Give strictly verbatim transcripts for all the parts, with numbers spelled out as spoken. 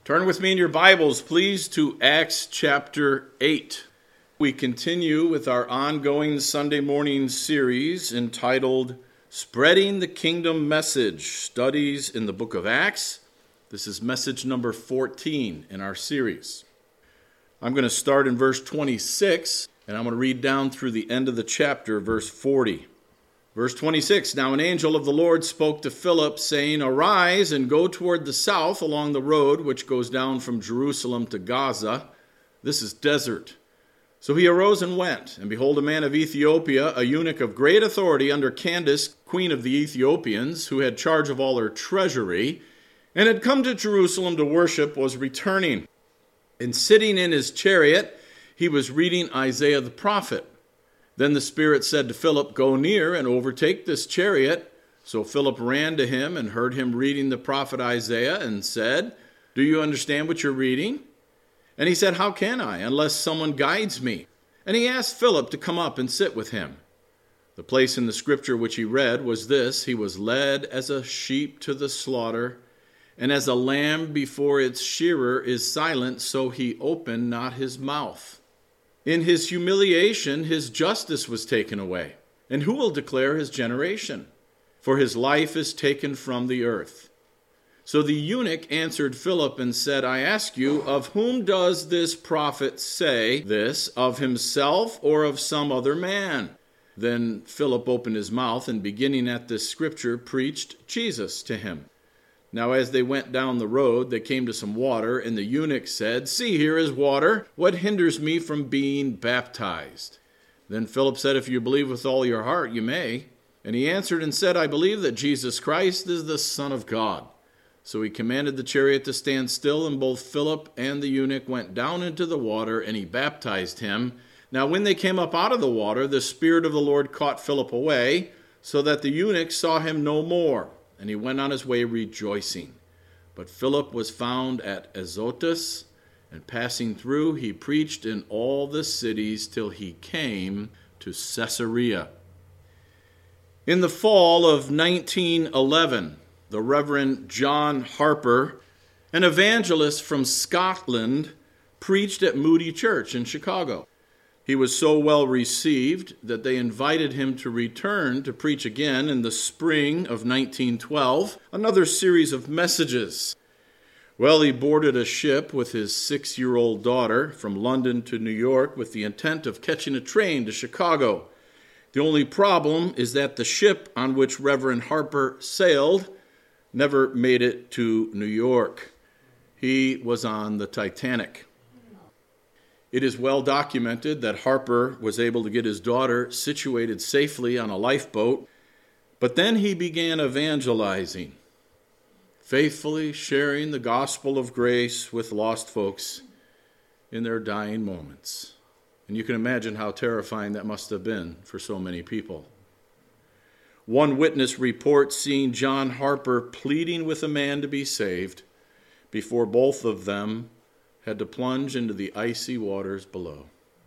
Turn with me in your Bibles, please, to Acts chapter eight. We continue with our ongoing Sunday morning series entitled Spreading the Kingdom Message, Studies in the Book of Acts. This is message number fourteen in our series. I'm going to start in verse twenty-six, and I'm going to read down through the end of the chapter, verse forty. Verse twenty-six, Now an angel of the Lord spoke to Philip, saying, Arise and go toward the south along the road which goes down from Jerusalem to Gaza. This is desert. So he arose and went, and behold, a man of Ethiopia, a eunuch of great authority under Candace, queen of the Ethiopians, who had charge of all her treasury, and had come to Jerusalem to worship, was returning. And sitting in his chariot, he was reading Isaiah the prophet. Then the Spirit said to Philip, Go near and overtake this chariot. So Philip ran to him and heard him reading the prophet Isaiah and said, Do you understand what you're reading? And he said, How can I, unless someone guides me? And he asked Philip to come up and sit with him. The place in the scripture which he read was this: He was led as a sheep to the slaughter, and as a lamb before its shearer is silent, so he opened not his mouth. In his humiliation, his justice was taken away. And who will declare his generation? For his life is taken from the earth. So the eunuch answered Philip and said, I ask you, of whom does this prophet say this, of himself or of some other man? Then Philip opened his mouth and beginning at this scripture, preached Jesus to him. Now as they went down the road, they came to some water, and the eunuch said, See, here is water. What hinders me from being baptized? Then Philip said, If you believe with all your heart, you may. And he answered and said, I believe that Jesus Christ is the Son of God. So he commanded the chariot to stand still, and both Philip and the eunuch went down into the water, and he baptized him. Now when they came up out of the water, the Spirit of the Lord caught Philip away, so that the eunuch saw him no more. And he went on his way rejoicing. But Philip was found at Azotus, and passing through, he preached in all the cities till he came to Caesarea. In the fall of nineteen eleven, the Reverend John Harper, an evangelist from Scotland, preached at Moody Church in Chicago. He was so well received that they invited him to return to preach again in the spring of nineteen twelve, another series of messages. Well, he boarded a ship with his six-year-old daughter from London to New York with the intent of catching a train to Chicago. The only problem is that the ship on which Reverend Harper sailed never made it to New York. He was on the Titanic. It is well documented that Harper was able to get his daughter situated safely on a lifeboat, but then he began evangelizing, faithfully sharing the gospel of grace with lost folks in their dying moments. And you can imagine how terrifying that must have been for so many people. One witness reports seeing John Harper pleading with a man to be saved before both of them had to plunge into the icy waters below.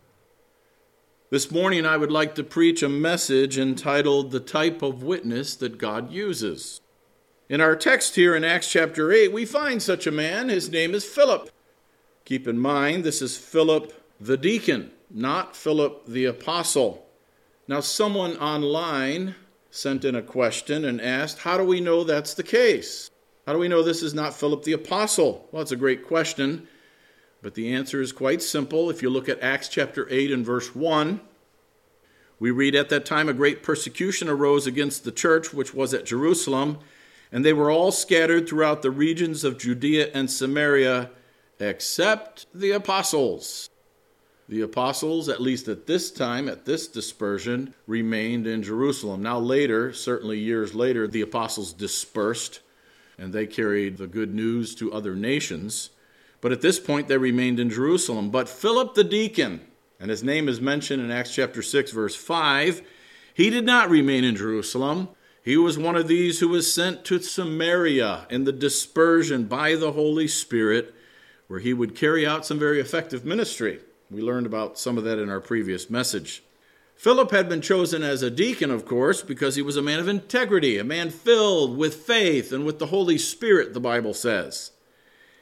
This morning I would like to preach a message entitled The Type of Witness That God Uses. In our text here in Acts chapter eight, we find such a man. His name is Philip. Keep in mind, this is Philip the deacon, not Philip the apostle. Now, someone online sent in a question and asked, how do we know that's the case? How do we know this is not Philip the apostle? Well, it's a great question. But the answer is quite simple. If you look at Acts chapter eight and verse one, we read, At that time a great persecution arose against the church which was at Jerusalem, and they were all scattered throughout the regions of Judea and Samaria, except the apostles. The apostles, at least at this time, at this dispersion, remained in Jerusalem. Now later, certainly years later, the apostles dispersed, and they carried the good news to other nations. But at this point, they remained in Jerusalem. But Philip the deacon, and his name is mentioned in Acts chapter six, verse five, he did not remain in Jerusalem. He was one of these who was sent to Samaria in the dispersion by the Holy Spirit, where he would carry out some very effective ministry. We learned about some of that in our previous message. Philip had been chosen as a deacon, of course, because he was a man of integrity, a man filled with faith and with the Holy Spirit, the Bible says.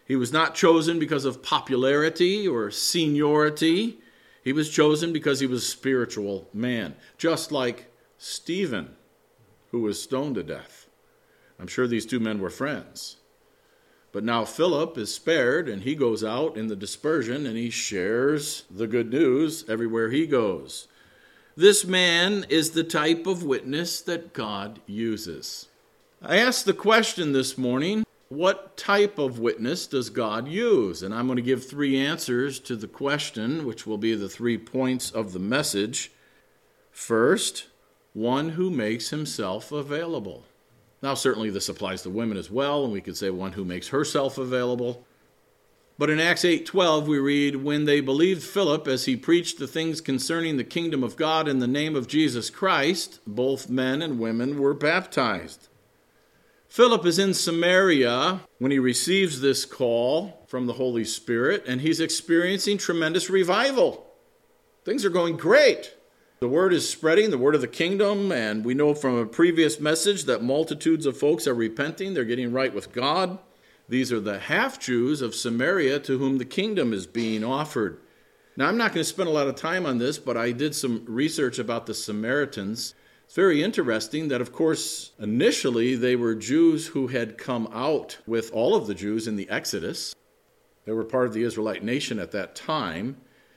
He was not chosen because of popularity or seniority. He was chosen because he was a spiritual man, just like Stephen, who was stoned to death. I'm sure these two men were friends. But now Philip is spared, and he goes out in the dispersion, and he shares the good news everywhere he goes. This man is the type of witness that God uses. I asked the question this morning, what type of witness does God use? And I'm going to give three answers to the question, which will be the three points of the message. First, one who makes himself available. Now, certainly this applies to women as well, and we could say one who makes herself available. But in Acts eight twelve, we read, when they believed Philip as he preached the things concerning the kingdom of God in the name of Jesus Christ, both men and women were baptized. Philip is in Samaria when he receives this call from the Holy Spirit, and he's experiencing tremendous revival. Things are going great. The word is spreading, the word of the kingdom, and we know from a previous message that multitudes of folks are repenting. They're getting right with God. These are the half-Jews of Samaria to whom the kingdom is being offered. Now, I'm not going to spend a lot of time on this, but I did some research about the Samaritans. It's very interesting that, of course, initially they were Jews who had come out with all of the Jews in the Exodus. They were part of the Israelite nation at that time.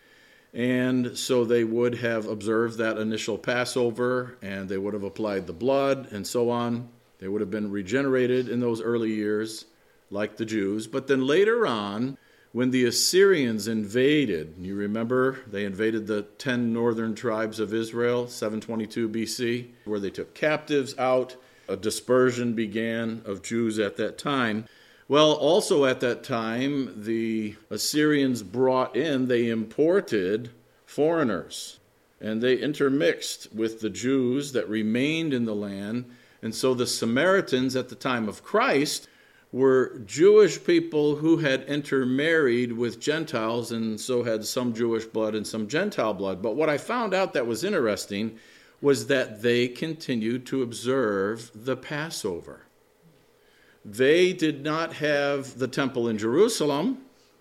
And so they would have observed that initial Passover, and they would have applied the blood and so on. They would have been regenerated in those early years, like the Jews. But then later on, when the Assyrians invaded, you remember they invaded the ten northern tribes of Israel, seven twenty-two B C, where they took captives out. A dispersion began of Jews at that time. Well, also at that time, the Assyrians brought in, they imported foreigners, and they intermixed with the Jews that remained in the land. And so the Samaritans at the time of Christ were Jewish people who had intermarried with Gentiles, and so had some Jewish blood and some Gentile blood. But what I found out that was interesting was that they continued to observe the Passover. They did not have the temple in Jerusalem.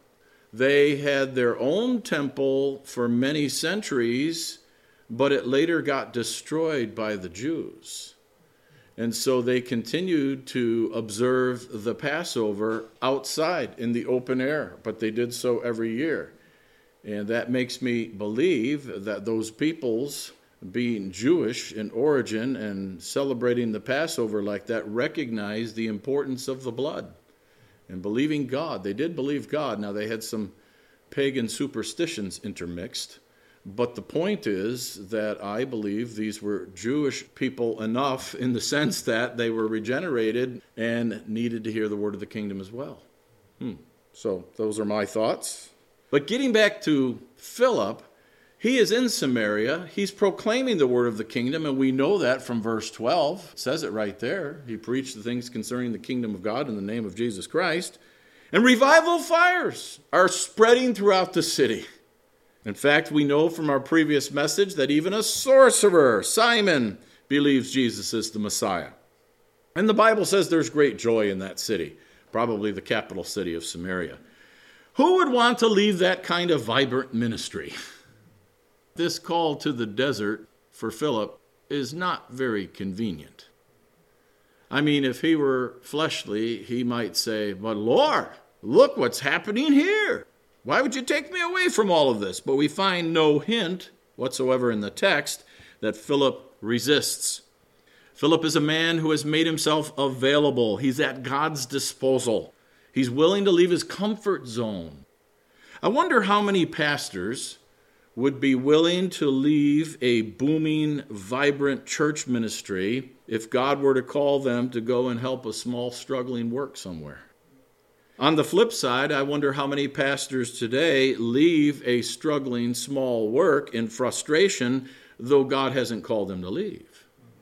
They had their own temple for many centuries, but it later got destroyed by the Jews. And so they continued to observe the Passover outside in the open air, but they did so every year. And that makes me believe that those peoples, being Jewish in origin and celebrating the Passover like that, recognize the importance of the blood and believing God. They did believe God. Now, they had some pagan superstitions intermixed, but the point is that I believe these were Jewish people enough in the sense that they were regenerated and needed to hear the word of the kingdom as well. Hmm. So those are my thoughts. But getting back to Philip, he is in Samaria. He's proclaiming the word of the kingdom, and we know that from verse twelve. It says it right there. He preached the things concerning the kingdom of God in the name of Jesus Christ. And revival fires are spreading throughout the city. In fact, we know from our previous message that even a sorcerer, Simon, believes Jesus is the Messiah. And the Bible says there's great joy in that city, probably the capital city of Samaria. Who would want to leave that kind of vibrant ministry? This call to the desert for Philip is not very convenient. I mean, if he were fleshly, he might say, but Lord, look what's happening here. Why would you take me away from all of this? But we find no hint whatsoever in the text that Philip resists. Philip is a man who has made himself available. He's at God's disposal. He's willing to leave his comfort zone. I wonder how many pastors would be willing to leave a booming, vibrant church ministry if God were to call them to go and help a small, struggling work somewhere. On the flip side, I wonder how many pastors today leave a struggling small work in frustration, though God hasn't called them to leave.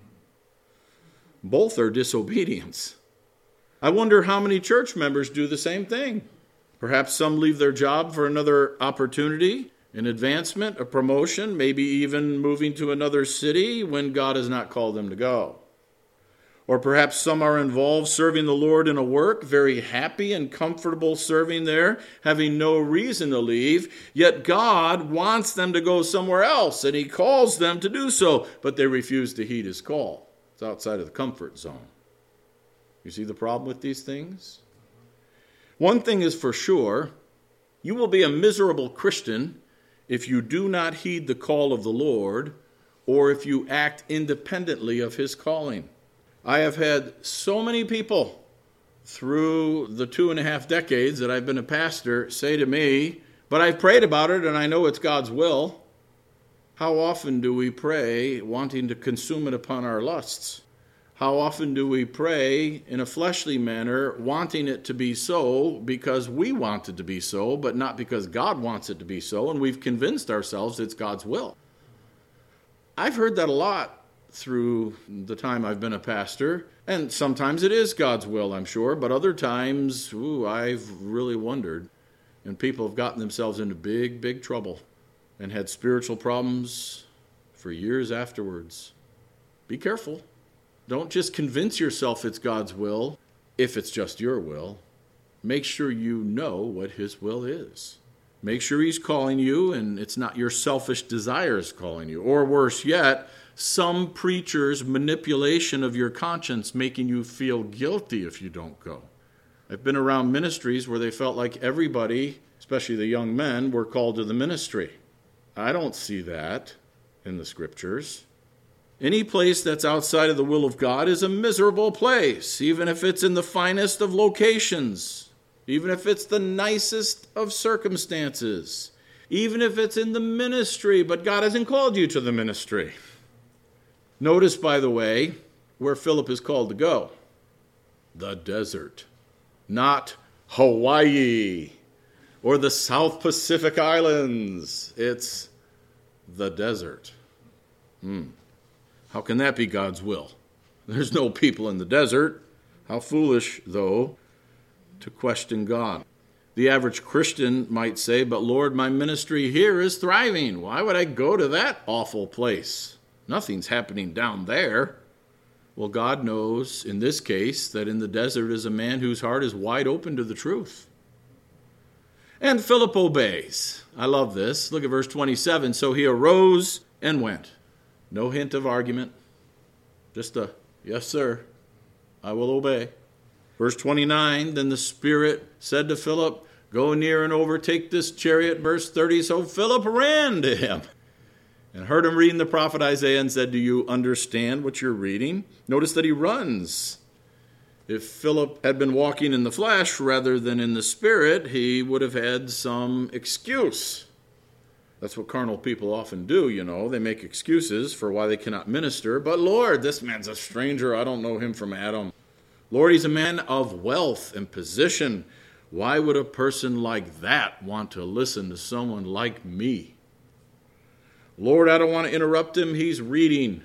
Both are disobedience. I wonder how many church members do the same thing. Perhaps some leave their job for another opportunity, an advancement, a promotion, maybe even moving to another city when God has not called them to go. Or perhaps some are involved serving the Lord in a work, very happy and comfortable serving there, having no reason to leave. Yet God wants them to go somewhere else, and he calls them to do so, but they refuse to heed his call. It's outside of the comfort zone. You see the problem with these things? One thing is for sure, you will be a miserable Christian if you do not heed the call of the Lord, or if you act independently of his calling. I have had so many people through the two and a half decades that I've been a pastor say to me, but I've prayed about it and I know it's God's will. How often do we pray wanting to consume it upon our lusts? How often do we pray in a fleshly manner wanting it to be so because we want it to be so, but not because God wants it to be so, and we've convinced ourselves it's God's will? I've heard that a lot through the time I've been a pastor, and sometimes it is God's will, I'm sure, but other times, ooh, I've really wondered, and people have gotten themselves into big, big trouble and had spiritual problems for years afterwards. Be careful. Don't just convince yourself it's God's will if it's just your will. Make sure you know what his will is. Make sure he's calling you and it's not your selfish desires calling you. Or worse yet, some preacher's manipulation of your conscience making you feel guilty if you don't go. I've been around ministries where they felt like everybody, especially the young men, were called to the ministry. I don't see that in the scriptures. Any place that's outside of the will of God is a miserable place, even if it's in the finest of locations, even if it's the nicest of circumstances, even if it's in the ministry, but God hasn't called you to the ministry. Notice, by the way, where Philip is called to go. The desert, not Hawaii or the South Pacific Islands. It's the desert. Hmm. How can that be God's will? There's no people in the desert. How foolish, though, to question God. The average Christian might say, but Lord, my ministry here is thriving. Why would I go to that awful place? Nothing's happening down there. Well, God knows, in this case, that in the desert is a man whose heart is wide open to the truth. And Philip obeys. I love this. Look at verse twenty-seven. So he arose and went. No hint of argument. Just a, yes, sir, I will obey. Verse twenty-nine, then the Spirit said to Philip, go near and overtake this chariot. Verse thirty, so Philip ran to him and heard him reading the prophet Isaiah and said, do you understand what you're reading? Notice that he runs. If Philip had been walking in the flesh rather than in the Spirit, he would have had some excuse. That's what carnal people often do, you know. They make excuses for why they cannot minister. But Lord, this man's a stranger. I don't know him from Adam. Lord, he's a man of wealth and position. Why would a person like that want to listen to someone like me? Lord, I don't want to interrupt him. He's reading.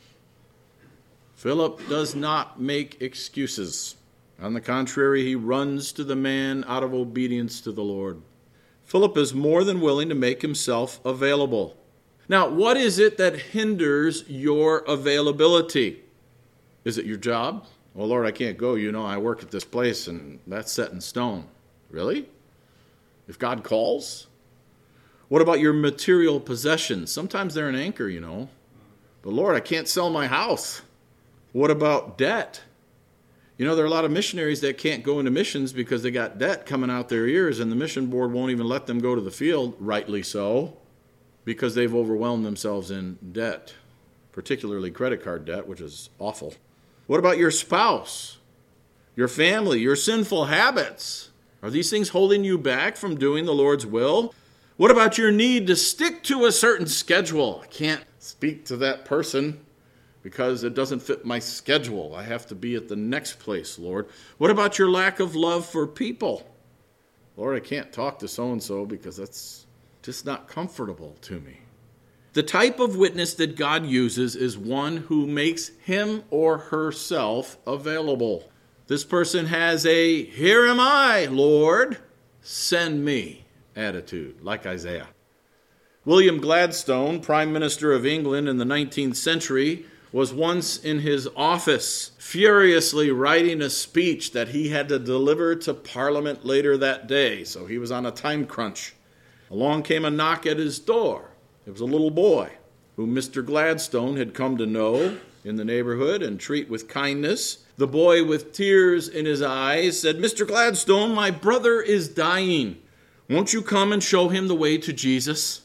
Philip does not make excuses. On the contrary, he runs to the man out of obedience to the Lord. Philip is more than willing to make himself available. Now, what is it that hinders your availability? Is it your job? Well, Lord, I can't go. You know, I work at this place and that's set in stone. Really? If God calls? What about your material possessions? Sometimes they're an anchor, you know. But Lord, I can't sell my house. What about debt? You know, there are a lot of missionaries that can't go into missions because they got debt coming out their ears, and the mission board won't even let them go to the field, rightly so, because they've overwhelmed themselves in debt, particularly credit card debt, which is awful. What about your spouse, your family, your sinful habits? Are these things holding you back from doing the Lord's will? What about your need to stick to a certain schedule? I can't speak to that person because it doesn't fit my schedule. I have to be at the next place, Lord. What about your lack of love for people? Lord, I can't talk to so-and-so because that's just not comfortable to me. The type of witness that God uses is one who makes him or herself available. This person has a, here am I, Lord, send me attitude, like Isaiah. William Gladstone, Prime Minister of England in the nineteenth century, was once in his office, furiously writing a speech that he had to deliver to Parliament later that day. So he was on a time crunch. Along came a knock at his door. It was a little boy whom Mister Gladstone had come to know in the neighborhood and treat with kindness. The boy, with tears in his eyes, said, "Mister Gladstone, my brother is dying. Won't you come and show him the way to Jesus?"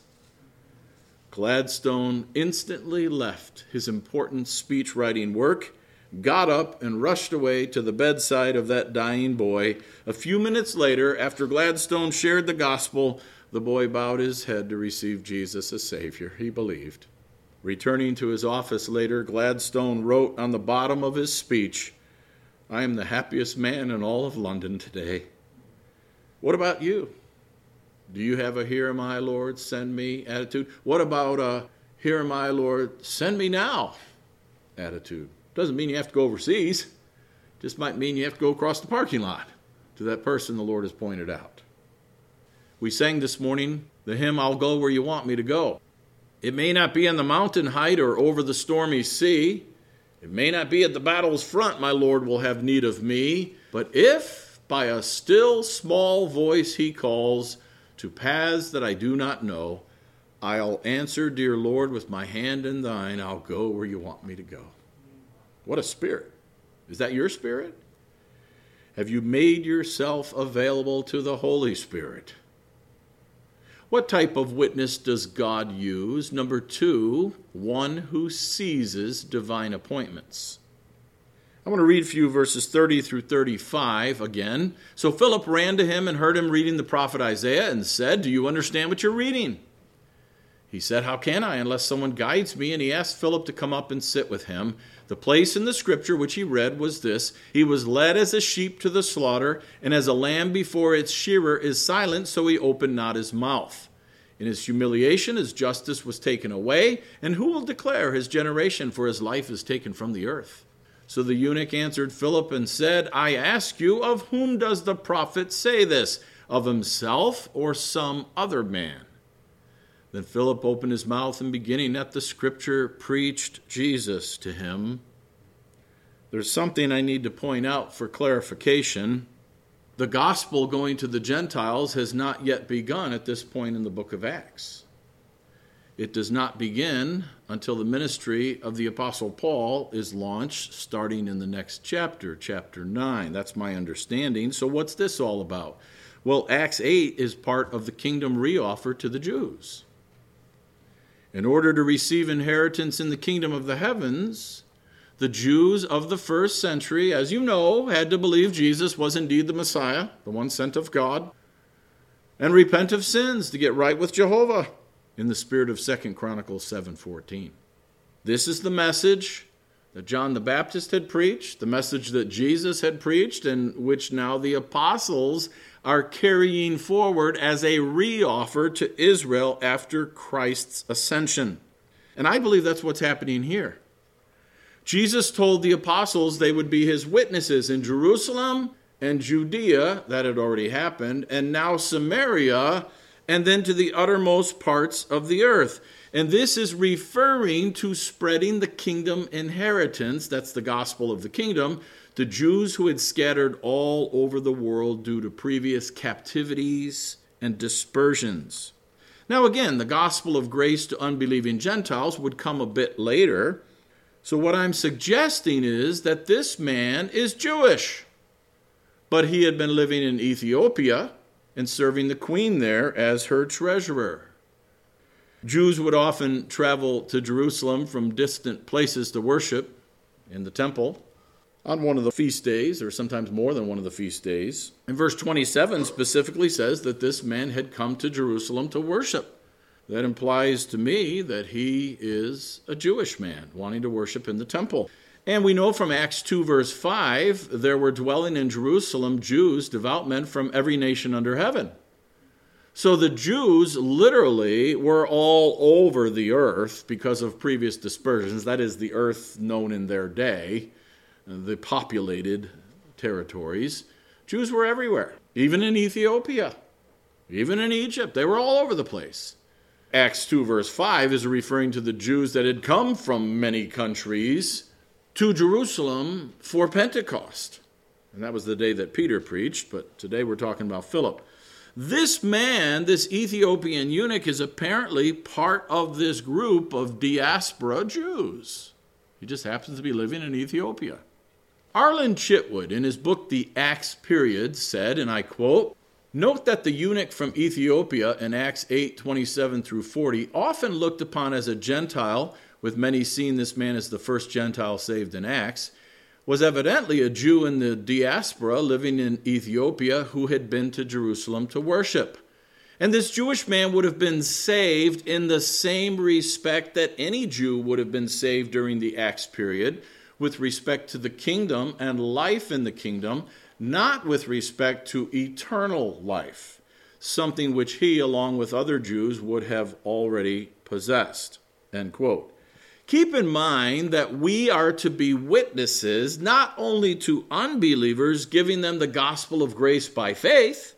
Gladstone instantly left his important speech-writing work, got up, and rushed away to the bedside of that dying boy. A few minutes later, after Gladstone shared the gospel, the boy bowed his head to receive Jesus as Savior. He believed. Returning to his office later, Gladstone wrote on the bottom of his speech, "I am the happiest man in all of London today." What about you? Do you have a "Here am I, Lord, send me" attitude? What about a "Here am I, Lord, send me now" attitude? Doesn't mean you have to go overseas. Just might mean you have to go across the parking lot to that person the Lord has pointed out. We sang this morning the hymn, "I'll go where you want me to go." It may not be on the mountain height or over the stormy sea. It may not be at the battle's front, my Lord will have need of me. But if by a still small voice he calls to paths that I do not know, I'll answer, "Dear Lord, with my hand in thine, I'll go where you want me to go." What a spirit. Is that your spirit? Have you made yourself available to the Holy Spirit? What type of witness does God use? Number two, one who seizes divine appointments. I want to read for you verses thirty through thirty-five again. "So Philip ran to him and heard him reading the prophet Isaiah and said, 'Do you understand what you're reading?' He said, 'How can I unless someone guides me?' And he asked Philip to come up and sit with him. The place in the scripture which he read was this: 'He was led as a sheep to the slaughter, and as a lamb before its shearer is silent, so he opened not his mouth. In his humiliation his justice was taken away, and who will declare his generation? For his life is taken from the earth.' So the eunuch answered Philip and said, 'I ask you, of whom does the prophet say this? Of himself or some other man?' Then Philip opened his mouth and, beginning at the scripture, preached Jesus to him." There's something I need to point out for clarification. The gospel going to the Gentiles has not yet begun at this point in the book of Acts. It does not begin until the ministry of the Apostle Paul is launched, starting in the next chapter, chapter nine. That's my understanding. So what's this all about? Well, Acts eight is part of the kingdom reoffer to the Jews. In order to receive inheritance in the kingdom of the heavens, the Jews of the first century, as you know, had to believe Jesus was indeed the Messiah, the one sent of God, and repent of sins to get right with Jehovah, in the spirit of Second Chronicles seven fourteen. This is the message that John the Baptist had preached, the message that Jesus had preached, and which now the apostles are carrying forward as a reoffer to Israel after Christ's ascension. And I believe that's what's happening here. Jesus told the apostles they would be his witnesses in Jerusalem and Judea, that had already happened, and now Samaria, and then to the uttermost parts of the earth. And this is referring to spreading the kingdom inheritance, that's the gospel of the kingdom, to Jews who had scattered all over the world due to previous captivities and dispersions. Now again, the gospel of grace to unbelieving Gentiles would come a bit later. So what I'm suggesting is that this man is Jewish, but he had been living in Ethiopia and serving the queen there as her treasurer. Jews would often travel to Jerusalem from distant places to worship in the temple on one of the feast days, or sometimes more than one of the feast days. And verse twenty-seven specifically says that this man had come to Jerusalem to worship. That implies to me that he is a Jewish man wanting to worship in the temple. And we know from Acts two, verse five, there were dwelling in Jerusalem Jews, devout men from every nation under heaven. So the Jews literally were all over the earth because of previous dispersions. That is, the earth known in their day, the populated territories. Jews were everywhere, even in Ethiopia, even in Egypt. They were all over the place. Acts two verse five is referring to the Jews that had come from many countries to Jerusalem for Pentecost. And that was the day that Peter preached, but today we're talking about Philip. This man, this Ethiopian eunuch, is apparently part of this group of diaspora Jews. He just happens to be living in Ethiopia. Arlen Chitwood, in his book The Acts Period, said, and I quote, "Note that the eunuch from Ethiopia in Acts eight, twenty-seven through forty, often looked upon as a Gentile, with many seeing this man as the first Gentile saved in Acts, was evidently a Jew in the diaspora living in Ethiopia who had been to Jerusalem to worship. And this Jewish man would have been saved in the same respect that any Jew would have been saved during the Acts period, with respect to the kingdom and life in the kingdom, not with respect to eternal life, something which he, along with other Jews, would have already possessed." End quote. Keep in mind that we are to be witnesses not only to unbelievers, giving them the gospel of grace by faith,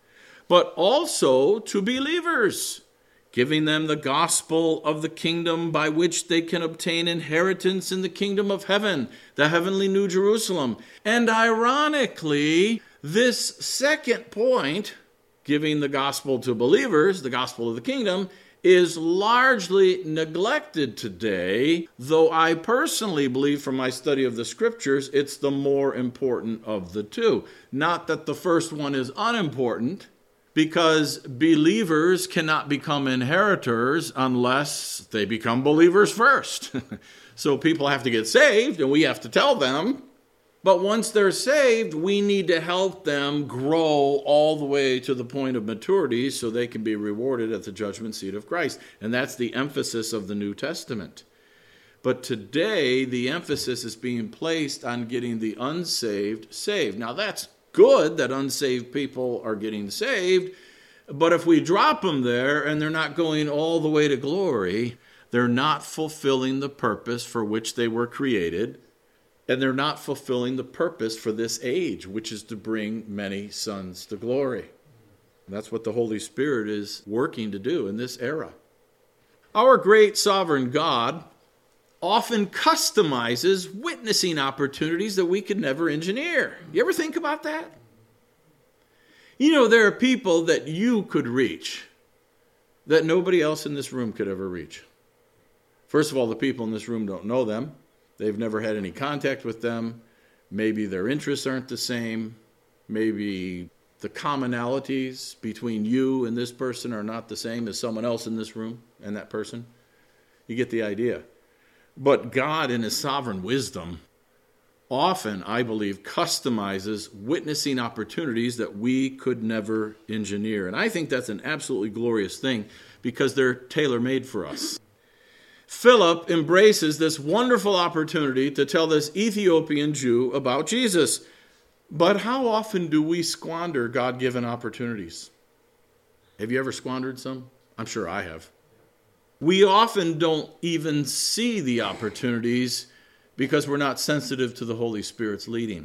but also to believers, giving them the gospel of the kingdom by which they can obtain inheritance in the kingdom of heaven, the heavenly New Jerusalem. And ironically, this second point, giving the gospel to believers, the gospel of the kingdom, is largely neglected today, though I personally believe from my study of the scriptures, it's the more important of the two. Not that the first one is unimportant, because believers cannot become inheritors unless they become believers first. So people have to get saved, and we have to tell them. But once they're saved, we need to help them grow all the way to the point of maturity so they can be rewarded at the judgment seat of Christ. And that's the emphasis of the New Testament. But today, the emphasis is being placed on getting the unsaved saved. Now, that's good that unsaved people are getting saved, but if we drop them there and they're not going all the way to glory, they're not fulfilling the purpose for which they were created. And they're not fulfilling the purpose for this age, which is to bring many sons to glory. And that's what the Holy Spirit is working to do in this era. Our great sovereign God often customizes witnessing opportunities that we could never engineer. You ever think about that? You know, there are people that you could reach that nobody else in this room could ever reach. First of all, the people in this room don't know them. They've never had any contact with them. Maybe their interests aren't the same. Maybe the commonalities between you and this person are not the same as someone else in this room and that person. You get the idea. But God, in his sovereign wisdom, often, I believe, customizes witnessing opportunities that we could never engineer. And I think that's an absolutely glorious thing because they're tailor-made for us. Philip embraces this wonderful opportunity to tell this Ethiopian Jew about Jesus. But how often do we squander God-given opportunities? Have you ever squandered some? I'm sure I have. We often don't even see the opportunities because we're not sensitive to the Holy Spirit's leading.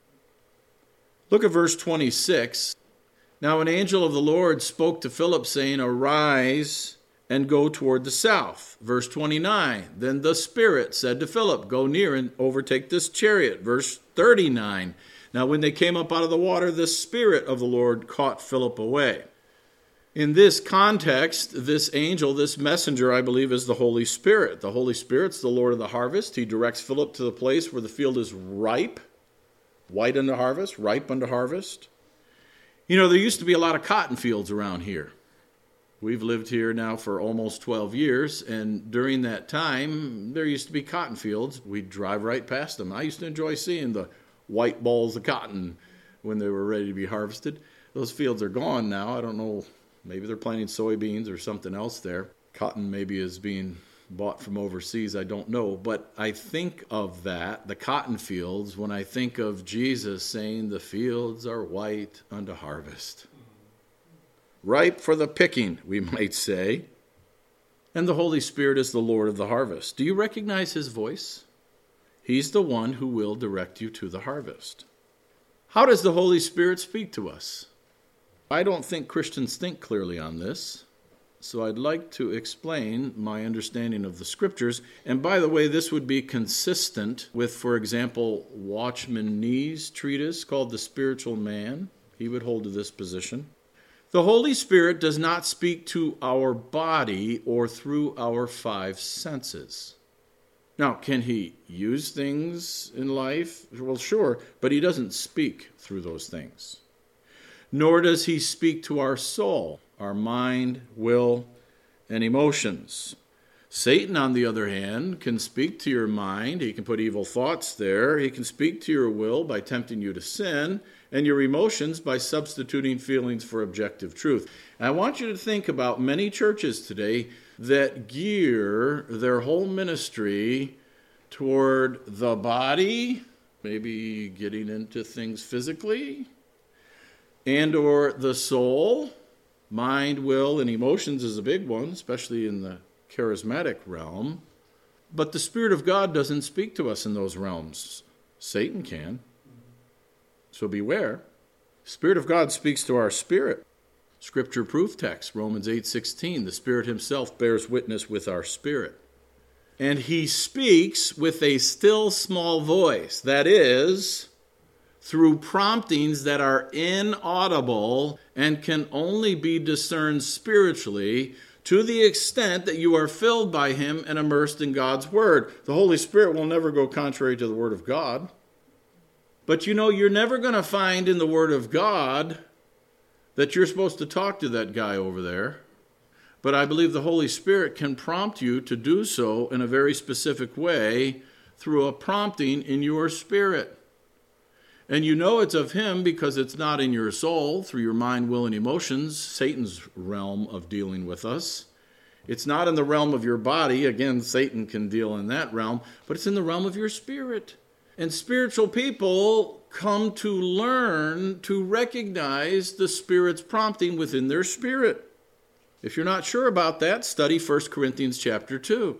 Look at verse twenty-six. "Now an angel of the Lord spoke to Philip, saying, 'Arise and go toward the south.'" Verse twenty-nine, "Then the Spirit said to Philip, 'Go near and overtake this chariot.'" Verse thirty-nine, "Now when they came up out of the water, the Spirit of the Lord caught Philip away." In this context, this angel, this messenger, I believe, is the Holy Spirit. The Holy Spirit's the Lord of the harvest. He directs Philip to the place where the field is ripe, white unto harvest, ripe unto harvest. You know, there used to be a lot of cotton fields around here. We've lived here now for almost twelve years, and during that time, there used to be cotton fields. We'd drive right past them. I used to enjoy seeing the white balls of cotton when they were ready to be harvested. Those fields are gone now. I don't know, maybe they're planting soybeans or something else there. Cotton maybe is being bought from overseas, I don't know. But I think of that, the cotton fields, when I think of Jesus saying the fields are white unto harvest. Ripe for the picking, we might say. And the Holy Spirit is the Lord of the harvest. Do you recognize his voice? He's the one who will direct you to the harvest. How does the Holy Spirit speak to us? I don't think Christians think clearly on this. So I'd like to explain my understanding of the Scriptures. And by the way, this would be consistent with, for example, Watchman Nee's treatise called The Spiritual Man. He would hold to this position. The Holy Spirit does not speak to our body or through our five senses. Now, can he use things in life? Well, sure, but he doesn't speak through those things. Nor does he speak to our soul, our mind, will, and emotions. Satan, on the other hand, can speak to your mind. He can put evil thoughts there. He can speak to your will by tempting you to sin, and your emotions by substituting feelings for objective truth. And I want you to think about many churches today that gear their whole ministry toward the body, maybe getting into things physically, and or the soul. Mind, will, and emotions is a big one, especially in the charismatic realm. But the Spirit of God doesn't speak to us in those realms. Satan can. So beware. Spirit of God speaks to our spirit. Scripture proof text, Romans eight sixteen. The Spirit himself bears witness with our spirit. And he speaks with a still small voice. That is, through promptings that are inaudible and can only be discerned spiritually to the extent that you are filled by him and immersed in God's word. The Holy Spirit will never go contrary to the word of God. But you know, you're never going to find in the word of God that you're supposed to talk to that guy over there. But I believe the Holy Spirit can prompt you to do so in a very specific way through a prompting in your spirit. And you know it's of him because it's not in your soul, through your mind, will, and emotions, Satan's realm of dealing with us. It's not in the realm of your body. Again, Satan can deal in that realm, but it's in the realm of your spirit. And spiritual people come to learn to recognize the Spirit's prompting within their spirit. If you're not sure about that, study First Corinthians chapter two.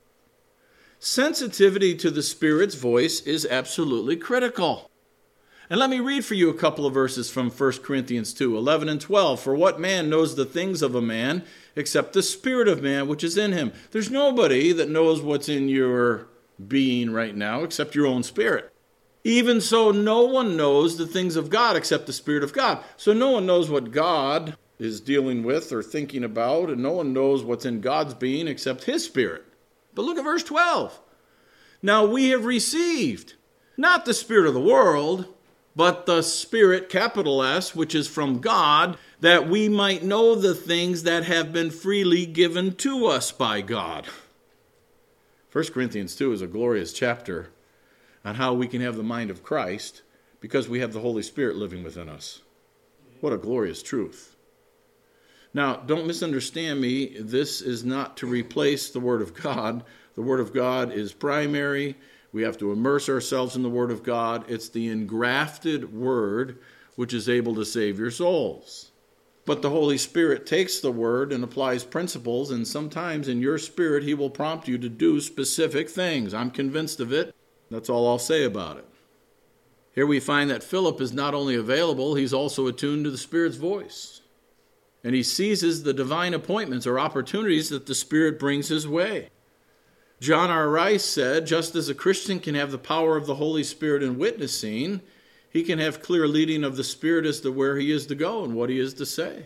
Sensitivity to the Spirit's voice is absolutely critical. And let me read for you a couple of verses from First Corinthians two, eleven and twelve. For what man knows the things of a man except the spirit of man which is in him? There's nobody that knows what's in your being right now except your own spirit. Even so, no one knows the things of God except the Spirit of God. So no one knows what God is dealing with or thinking about, and no one knows what's in God's being except his Spirit. But look at verse twelve. Now we have received not the spirit of the world, but the Spirit, capital S, which is from God, that we might know the things that have been freely given to us by God. First Corinthians two is a glorious chapter on how we can have the mind of Christ because we have the Holy Spirit living within us. What a glorious truth. Now, don't misunderstand me. This is not to replace the Word of God. The Word of God is primary. We have to immerse ourselves in the Word of God. It's the engrafted Word which is able to save your souls. But the Holy Spirit takes the Word and applies principles, and sometimes in your spirit he will prompt you to do specific things. I'm convinced of it. That's all I'll say about it. Here we find that Philip is not only available, he's also attuned to the Spirit's voice. And he seizes the divine appointments or opportunities that the Spirit brings his way. John R. Rice said, just as a Christian can have the power of the Holy Spirit in witnessing, he can have clear leading of the Spirit as to where he is to go and what he is to say.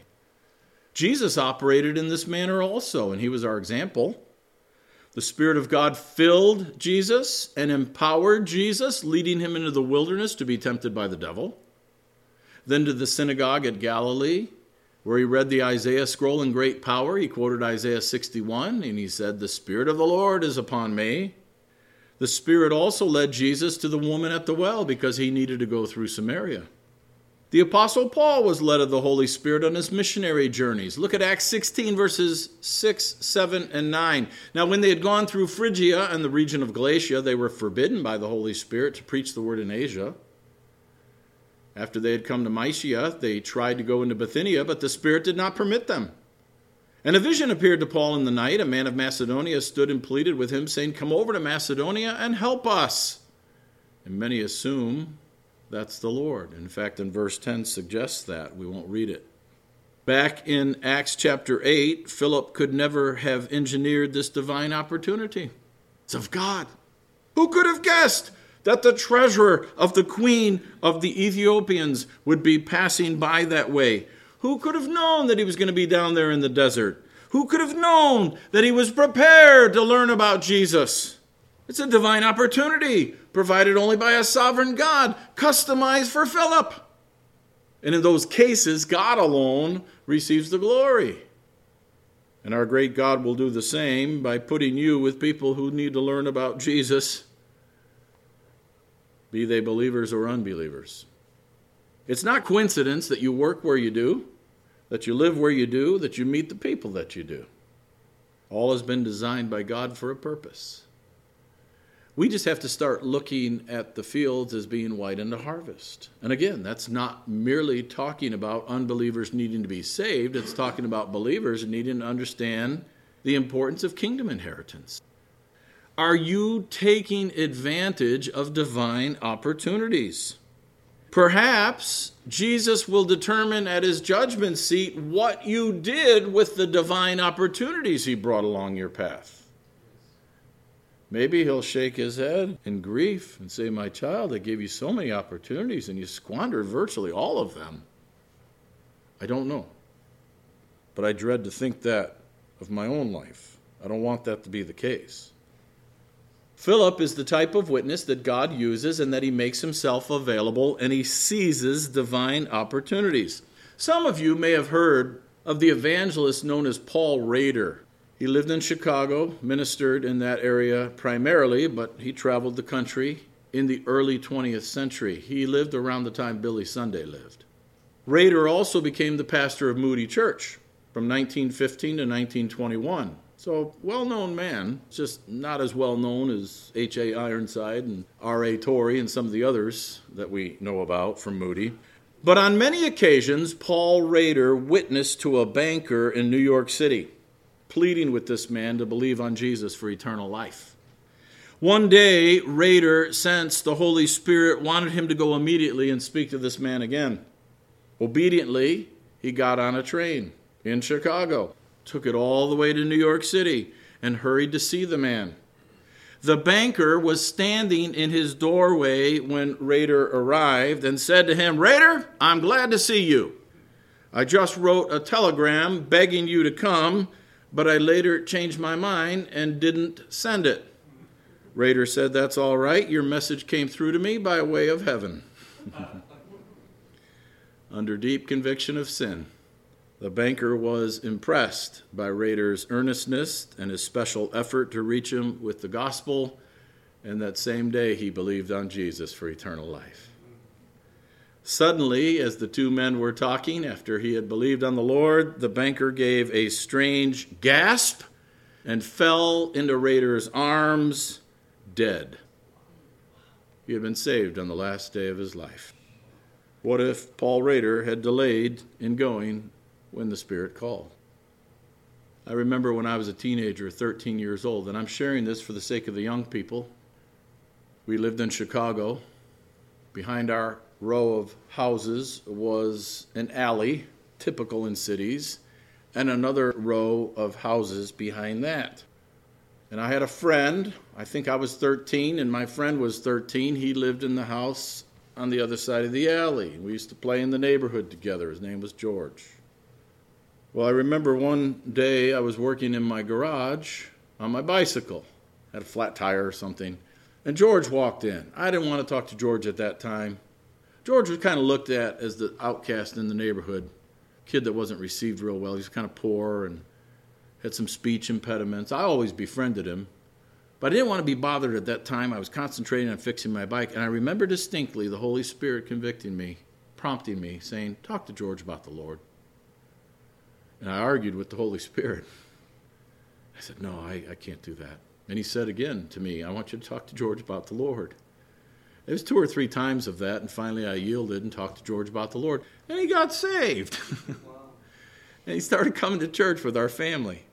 Jesus operated in this manner also, and he was our example. The Spirit of God filled Jesus and empowered Jesus, leading him into the wilderness to be tempted by the devil. Then to the synagogue at Galilee, where he read the Isaiah scroll in great power. He quoted Isaiah sixty-one, and he said, the Spirit of the Lord is upon me. The Spirit also led Jesus to the woman at the well because he needed to go through Samaria. The Apostle Paul was led of the Holy Spirit on his missionary journeys. Look at Acts sixteen, verses six, seven, and nine. Now, when they had gone through Phrygia and the region of Galatia, they were forbidden by the Holy Spirit to preach the word in Asia. After they had come to Mysia, they tried to go into Bithynia, but the Spirit did not permit them. And a vision appeared to Paul in the night. A man of Macedonia stood and pleaded with him, saying, come over to Macedonia and help us. And many assume that's the Lord. In fact, in verse ten suggests that. We won't read it. Back in Acts chapter eight, Philip could never have engineered this divine opportunity. It's of God. Who could have guessed that the treasurer of the queen of the Ethiopians would be passing by that way? Who could have known that he was going to be down there in the desert? Who could have known that he was prepared to learn about Jesus? It's a divine opportunity provided only by a sovereign God, customized for Philip. And in those cases, God alone receives the glory. And our great God will do the same by putting you with people who need to learn about Jesus, be they believers or unbelievers. It's not coincidence that you work where you do, that you live where you do, that you meet the people that you do. All has been designed by God for a purpose. We just have to start looking at the fields as being white in the harvest. And again, that's not merely talking about unbelievers needing to be saved. It's talking about believers needing to understand the importance of kingdom inheritance. Are you taking advantage of divine opportunities? Perhaps Jesus will determine at his judgment seat what you did with the divine opportunities he brought along your path. Maybe he'll shake his head in grief and say, "My child, I gave you so many opportunities and you squandered virtually all of them." I don't know. But I dread to think that of my own life. I don't want that to be the case. Philip is the type of witness that God uses and that he makes himself available and he seizes divine opportunities. Some of you may have heard of the evangelist known as Paul Rader. He lived in Chicago, ministered in that area primarily, but he traveled the country in the early twentieth century. He lived around the time Billy Sunday lived. Rader also became the pastor of Moody Church from nineteen fifteen to nineteen twenty-one. So, well-known man, just not as well-known as H A Ironside and R A Torrey and some of the others that we know about from Moody. But on many occasions, Paul Rader witnessed to a banker in New York City, pleading with this man to believe on Jesus for eternal life. One day, Rader sensed the Holy Spirit wanted him to go immediately and speak to this man again. Obediently, he got on a train in Chicago, took it all the way to New York City, and hurried to see the man. The banker was standing in his doorway when Rader arrived and said to him, "Rader, I'm glad to see you. I just wrote a telegram begging you to come, but I later changed my mind and didn't send it." Rader said, "That's all right. Your message came through to me by way of heaven." Under deep conviction of sin, the banker was impressed by Rader's earnestness and his special effort to reach him with the gospel, and that same day he believed on Jesus for eternal life. Suddenly, as the two men were talking after he had believed on the Lord, the banker gave a strange gasp and fell into Rader's arms, dead. He had been saved on the last day of his life. What if Paul Rader had delayed in going when the Spirit called? I remember when I was a teenager, thirteen years old, and I'm sharing this for the sake of the young people. We lived in Chicago. Behind our row of houses was an alley, typical in cities, and another row of houses behind that. And I had a friend. I think I was thirteen, and my friend was thirteen. He lived in the house on the other side of the alley. We used to play in the neighborhood together. His name was George. Well, I remember one day I was working in my garage on my bicycle. Had a flat tire or something. And George walked in. I didn't want to talk to George at that time. George was kind of looked at as the outcast in the neighborhood, kid that wasn't received real well. He was kind of poor and had some speech impediments. I always befriended him, but I didn't want to be bothered at that time. I was concentrating on fixing my bike, and I remember distinctly the Holy Spirit convicting me, prompting me, saying, "Talk to George about the Lord." And I argued with the Holy Spirit. I said, "No, I, I can't do that." And he said again to me, "I want you to talk to George about the Lord." It was two or three times of that, and finally I yielded and talked to George about the Lord. And he got saved. Wow. And he started coming to church with our family.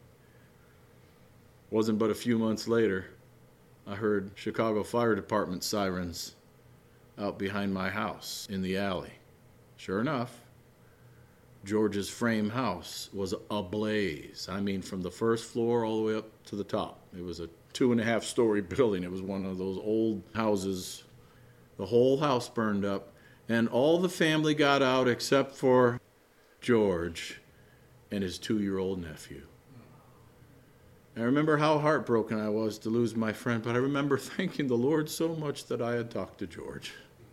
Wasn't but a few months later, I heard Chicago Fire Department sirens out behind my house in the alley. Sure enough, George's frame house was ablaze. I mean, from the first floor all the way up to the top. It was a two and a half story building. It was one of those old houses. The whole house burned up, and all the family got out except for George and his two-year-old nephew. I remember how heartbroken I was to lose my friend, but I remember thanking the Lord so much that I had talked to George.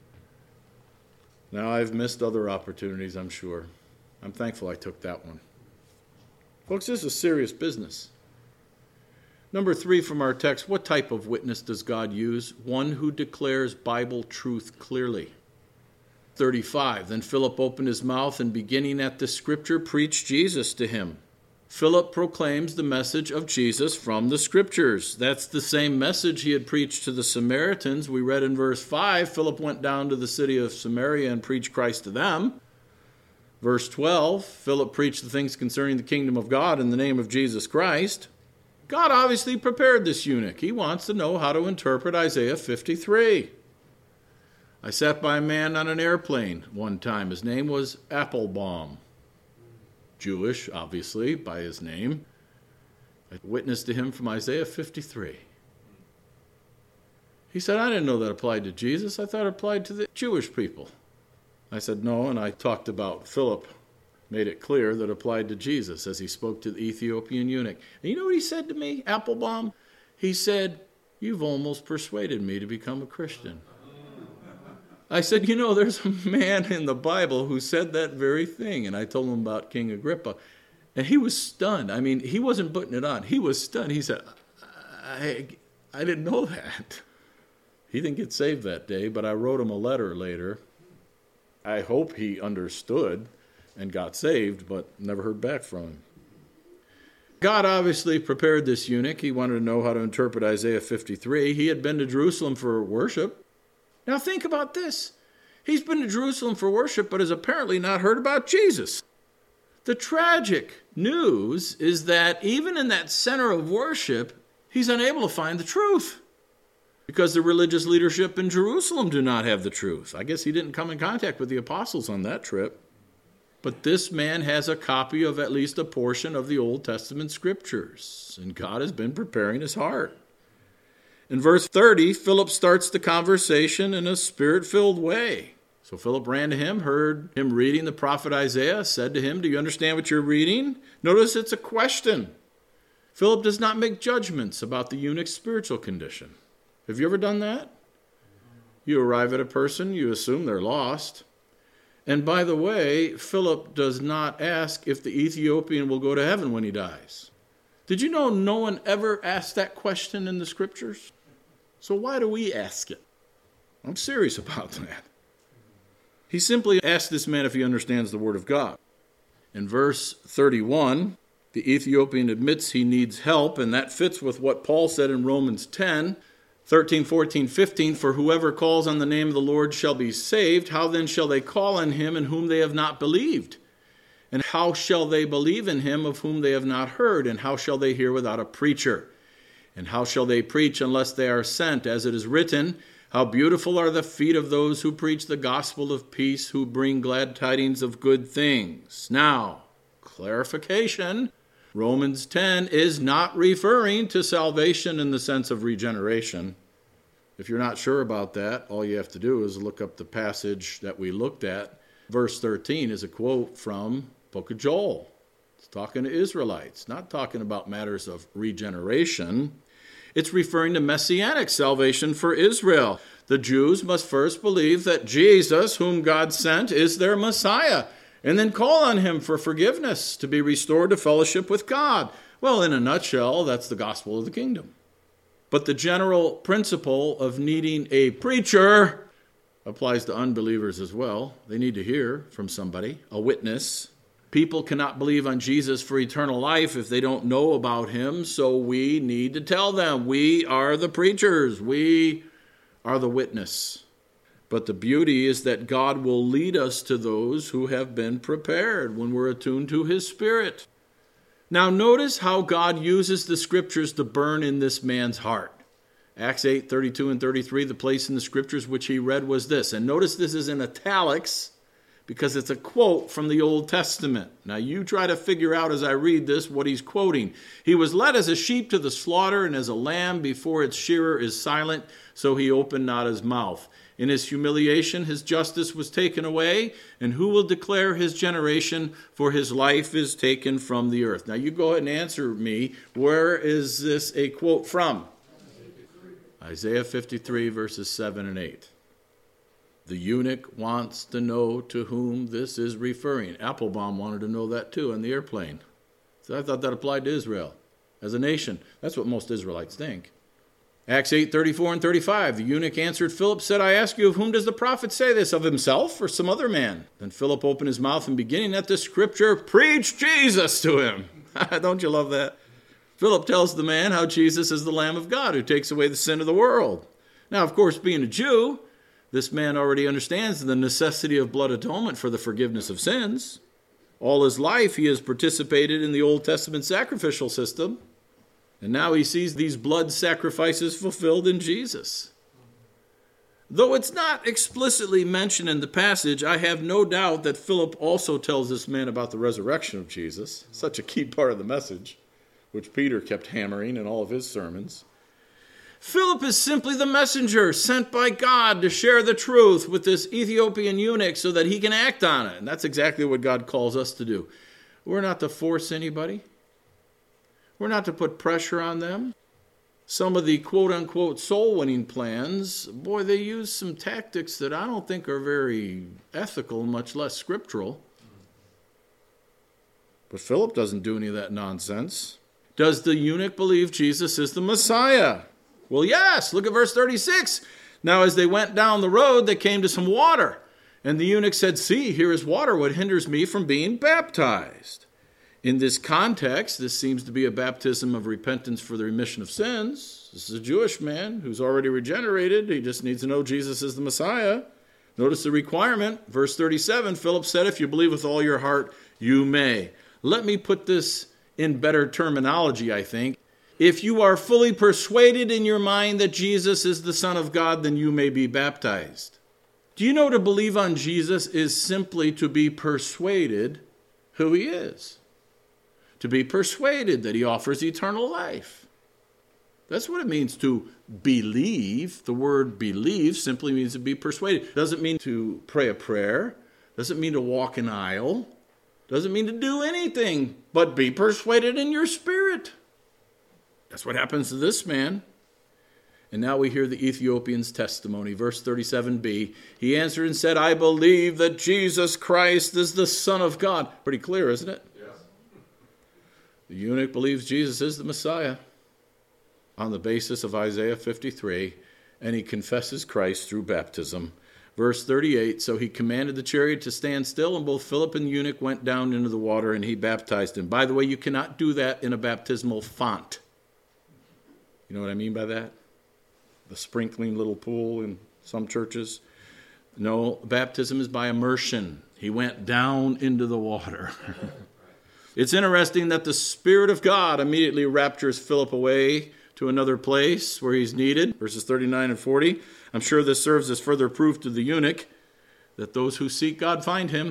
Now I've missed other opportunities, I'm sure. I'm thankful I took that one. Folks, this is serious business. Number three from our text, what type of witness does God use? One who declares Bible truth clearly. thirty-five, then Philip opened his mouth and beginning at the scripture, preached Jesus to him. Philip proclaims the message of Jesus from the scriptures. That's the same message he had preached to the Samaritans. We read in verse five, Philip went down to the city of Samaria and preached Christ to them. Verse twelve, Philip preached the things concerning the kingdom of God in the name of Jesus Christ. God obviously prepared this eunuch. He wants to know how to interpret Isaiah fifty-three. I sat by a man on an airplane one time. His name was Applebaum. Jewish, obviously, by his name. I witnessed to him from Isaiah fifty-three. He said, I didn't know that applied to Jesus. I thought it applied to the Jewish people. I said, no, and I talked about Philip, made it clear that it applied to Jesus as he spoke to the Ethiopian eunuch. And you know what he said to me, Applebaum? He said, you've almost persuaded me to become a Christian. I said, you know, there's a man in the Bible who said that very thing. And I told him about King Agrippa. And he was stunned. I mean, he wasn't putting it on. He was stunned. He said, I, I didn't know that. He didn't get saved that day, but I wrote him a letter later. I hope he understood and got saved, but never heard back from him. God obviously prepared this eunuch. He wanted to know how to interpret Isaiah fifty-three. He had been to Jerusalem for worship. Now think about this. He's been to Jerusalem for worship, but has apparently not heard about Jesus. The tragic news is that even in that center of worship, he's unable to find the truth because the religious leadership in Jerusalem do not have the truth. I guess he didn't come in contact with the apostles on that trip. But this man has a copy of at least a portion of the Old Testament scriptures, and God has been preparing his heart. In verse thirty, Philip starts the conversation in a spirit-filled way. So Philip ran to him, heard him reading the prophet Isaiah, said to him, do you understand what you're reading? Notice it's a question. Philip does not make judgments about the eunuch's spiritual condition. Have you ever done that? You arrive at a person, you assume they're lost. And by the way, Philip does not ask if the Ethiopian will go to heaven when he dies. Did you know no one ever asked that question in the scriptures? So why do we ask it? I'm serious about that. He simply asked this man if he understands the word of God. In verse thirty-one, the Ethiopian admits he needs help, and that fits with what Paul said in Romans ten, thirteen, fourteen, fifteen, for whoever calls on the name of the Lord shall be saved. How then shall they call on him in whom they have not believed? And how shall they believe in him of whom they have not heard? And how shall they hear without a preacher? And how shall they preach unless they are sent? As it is written, how beautiful are the feet of those who preach the gospel of peace, who bring glad tidings of good things. Now, clarification, Romans ten is not referring to salvation in the sense of regeneration. If you're not sure about that, all you have to do is look up the passage that we looked at. Verse thirteen is a quote from Book of Joel. It's talking to Israelites, not talking about matters of regeneration. It's referring to messianic salvation for Israel. The Jews must first believe that Jesus, whom God sent, is their Messiah, and then call on him for forgiveness to be restored to fellowship with God. Well, in a nutshell, that's the gospel of the kingdom. But the general principle of needing a preacher applies to unbelievers as well. They need to hear from somebody, a witness. People cannot believe on Jesus for eternal life if they don't know about him, so we need to tell them. We are the preachers. We are the witness. But the beauty is that God will lead us to those who have been prepared when we're attuned to his Spirit. Now notice how God uses the scriptures to burn in this man's heart. Acts eight, thirty-two and thirty-three, the place in the scriptures which he read was this. And notice this is in italics because it's a quote from the Old Testament. Now you try to figure out as I read this what he's quoting. He was led as a sheep to the slaughter, and as a lamb before its shearer is silent, so he opened not his mouth. In his humiliation, his justice was taken away, and who will declare his generation? For his life is taken from the earth. Now you go ahead and answer me. Where is this a quote from? Isaiah fifty-three, verses seven and eight. The eunuch wants to know to whom this is referring. Applebaum wanted to know that too on the airplane. So I thought that applied to Israel as a nation. That's what most Israelites think. Acts eight, thirty-four and thirty-five. The eunuch answered Philip, said, I ask you, of whom does the prophet say this? Of himself or some other man? Then Philip opened his mouth and beginning at the scripture, preached Jesus to him. Don't you love that? Philip tells the man how Jesus is the Lamb of God who takes away the sin of the world. Now, of course, being a Jew, this man already understands the necessity of blood atonement for the forgiveness of sins. All his life, he has participated in the Old Testament sacrificial system. And now he sees these blood sacrifices fulfilled in Jesus. Though it's not explicitly mentioned in the passage, I have no doubt that Philip also tells this man about the resurrection of Jesus, such a key part of the message, which Peter kept hammering in all of his sermons. Philip is simply the messenger sent by God to share the truth with this Ethiopian eunuch so that he can act on it. And that's exactly what God calls us to do. We're not to force anybody. We're not to put pressure on them. Some of the quote-unquote soul-winning plans, boy, they use some tactics that I don't think are very ethical, much less scriptural. But Philip doesn't do any of that nonsense. Does the eunuch believe Jesus is the Messiah? Well, yes. Look at verse thirty-six. Now, as they went down the road, they came to some water. And the eunuch said, see, here is water. What hinders me from being baptized? In this context, this seems to be a baptism of repentance for the remission of sins. This is a Jewish man who's already regenerated. He just needs to know Jesus is the Messiah. Notice the requirement. Verse thirty-seven, Philip said, if you believe with all your heart, you may. Let me put this in better terminology, I think. If you are fully persuaded in your mind that Jesus is the Son of God, then you may be baptized. Do you know to believe on Jesus is simply to be persuaded who he is? To be persuaded that he offers eternal life. That's what it means to believe. The word believe simply means to be persuaded. It doesn't mean to pray a prayer. It doesn't mean to walk an aisle. It doesn't mean to do anything but be persuaded in your spirit. That's what happens to this man. And now we hear the Ethiopian's testimony. Verse thirty-seven b. He answered and said, I believe that Jesus Christ is the Son of God. Pretty clear, isn't it? Yes. The eunuch believes Jesus is the Messiah on the basis of Isaiah fifty-three, and he confesses Christ through baptism. Verse thirty-eight, so he commanded the chariot to stand still, and both Philip and the eunuch went down into the water, and he baptized him. By the way, you cannot do that in a baptismal font. You know what I mean by that? The sprinkling little pool in some churches. No, baptism is by immersion. He went down into the water. It's interesting that the Spirit of God immediately raptures Philip away to another place where he's needed. Verses thirty-nine and forty. I'm sure this serves as further proof to the eunuch that those who seek God find him.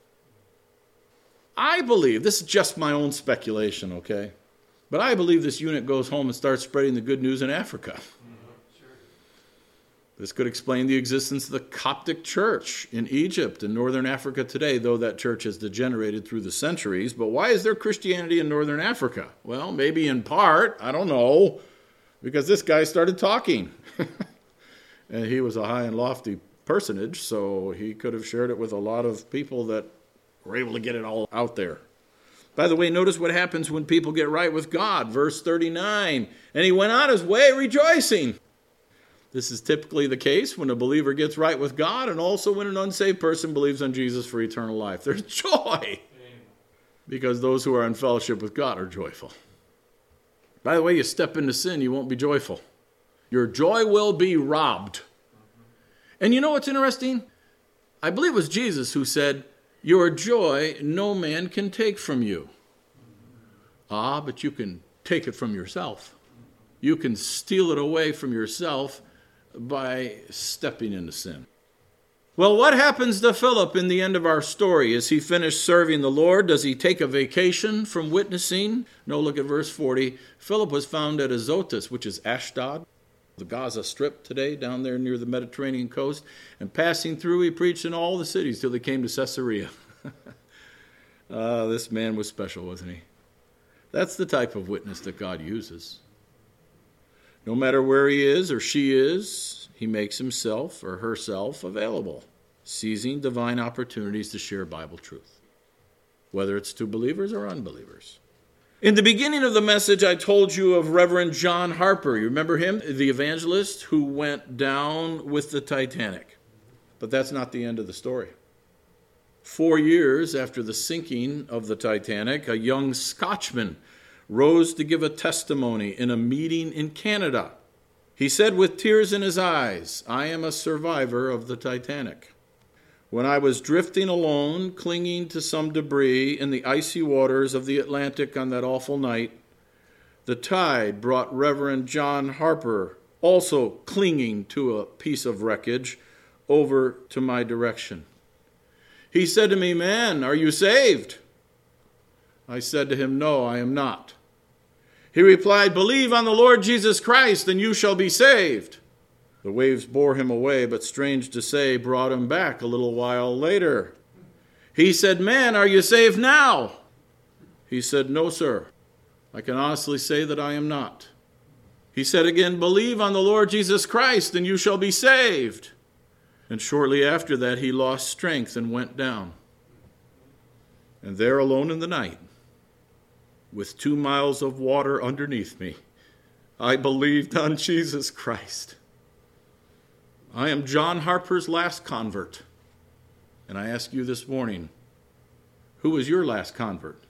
I believe, this is just my own speculation, okay? But I believe this eunuch goes home and starts spreading the good news in Africa. Mm-hmm. Sure. This could explain the existence of the Coptic church in Egypt and northern Africa today, though that church has degenerated through the centuries. But why is there Christianity in northern Africa? Well, maybe in part, I don't know, because this guy started talking. And he was a high and lofty personage, so he could have shared it with a lot of people that were able to get it all out there. By the way, notice what happens when people get right with God. Verse thirty-nine, and he went on his way rejoicing. This is typically the case when a believer gets right with God, and also when an unsaved person believes on Jesus for eternal life. There's joy, because those who are in fellowship with God are joyful. By the way, you step into sin, you won't be joyful. Your joy will be robbed. And you know what's interesting? I believe it was Jesus who said, your joy no man can take from you. Ah, but you can take it from yourself. You can steal it away from yourself by stepping into sin. Well, what happens to Philip in the end of our story? Is he finished serving the Lord? Does he take a vacation from witnessing? No, look at verse forty. Philip was found at Azotus, which is Ashdod, the Gaza Strip today, down there near the Mediterranean coast. And passing through, he preached in all the cities till they came to Caesarea. uh, this man was special, wasn't he? That's the type of witness that God uses. No matter where he is or she is, he makes himself or herself available, seizing divine opportunities to share Bible truth, whether it's to believers or unbelievers. In the beginning of the message, I told you of Reverend John Harper. You remember him, the evangelist who went down with the Titanic. But that's not the end of the story. Four years after the sinking of the Titanic, a young Scotchman rose to give a testimony in a meeting in Canada. He said with tears in his eyes, "I am a survivor of the Titanic. When I was drifting alone, clinging to some debris in the icy waters of the Atlantic on that awful night, the tide brought Reverend John Harper, also clinging to a piece of wreckage, over to my direction. He said to me, 'Man, are you saved?' I said to him, 'No, I am not.' He replied, 'Believe on the Lord Jesus Christ, and you shall be saved.' The waves bore him away, but strange to say, brought him back a little while later. He said, 'Man, are you saved now?' He said, 'No, sir. I can honestly say that I am not.' He said again, 'Believe on the Lord Jesus Christ, and you shall be saved.' And shortly after that, he lost strength and went down. And there alone in the night, with two miles of water underneath me, I believed on Jesus Christ. I am John Harper's last convert. And I ask you this morning, who was your last convert?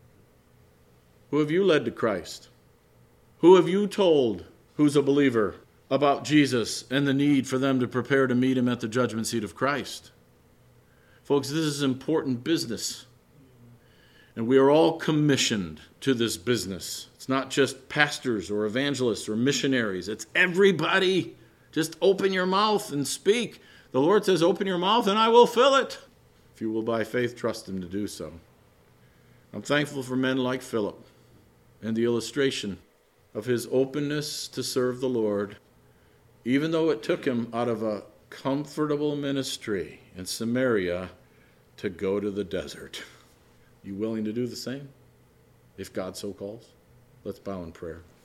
Who have you led to Christ? Who have you told who's a believer about Jesus and the need for them to prepare to meet him at the judgment seat of Christ? Folks, this is important business. And we are all commissioned to this business. It's not just pastors or evangelists or missionaries. It's everybody. Just open your mouth and speak. The Lord says, open your mouth and I will fill it. If you will by faith trust him to do so. I'm thankful for men like Philip and the illustration of his openness to serve the Lord, even though it took him out of a comfortable ministry in Samaria to go to the desert. You willing to do the same, if God so calls? Let's bow in prayer.